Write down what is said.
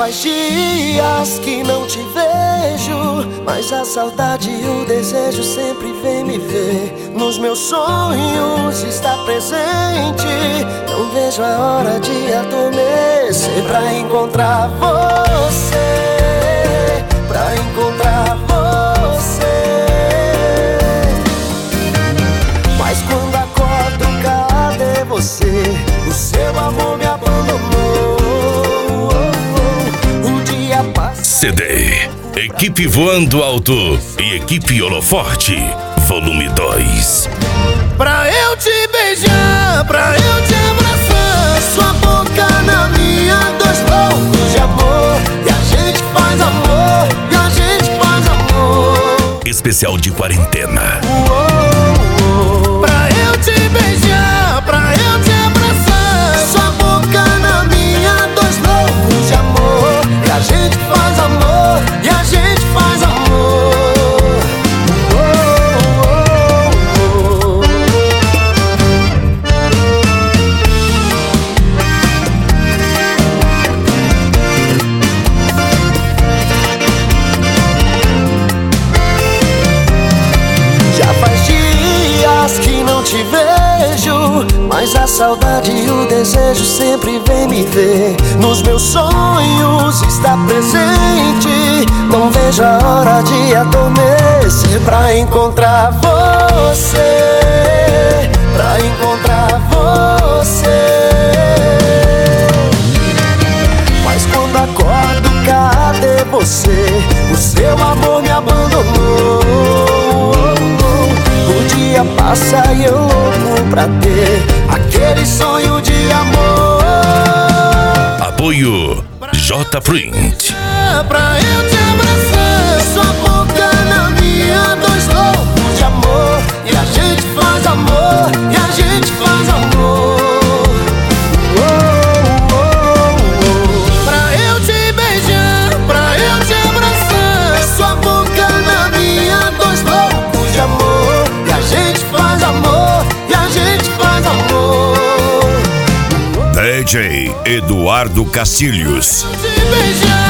faz dias que não te vejo, mas a saudade e o desejo sempre vem me ver. Nos meus sonhos está presente, não vejo a hora de adormecer pra encontrar você, pra encontrar você. Mas quando acordo, cadê você? O seu amor me abandonou. CD Equipe Voando Alto e Equipe Holoforte, volume 2. Pra eu te beijar, pra eu te abraçar, sua boca na minha, dois loucos de amor. E a gente faz amor, e a gente faz amor. Especial de quarentena. Pra eu te beijar, pra eu te abraçar, sua boca na minha, dois loucos de amor. E a gente faz amor, e a gente faz amor. Já faz dias que não te vejo, mas a saudade e o desejo sempre vem me ver. Nos meus sonhos está presente, não vejo a hora de adormecer pra encontrar você, pra encontrar você. Mas quando acordo, cadê você? O seu amor me abandonou. O dia passa e eu louco pra ter aquele sonho de amor. Apoio J Print. Pra eu te abraçar, sua boca na minha, dois loucos de amor. E a gente faz amor, e a gente faz amor. Pra eu te beijar, pra eu te abraçar, sua boca na minha, dois loucos de amor. E a gente faz amor, e a gente faz amor. DJ Eduardo Cacilhos. Te beijar.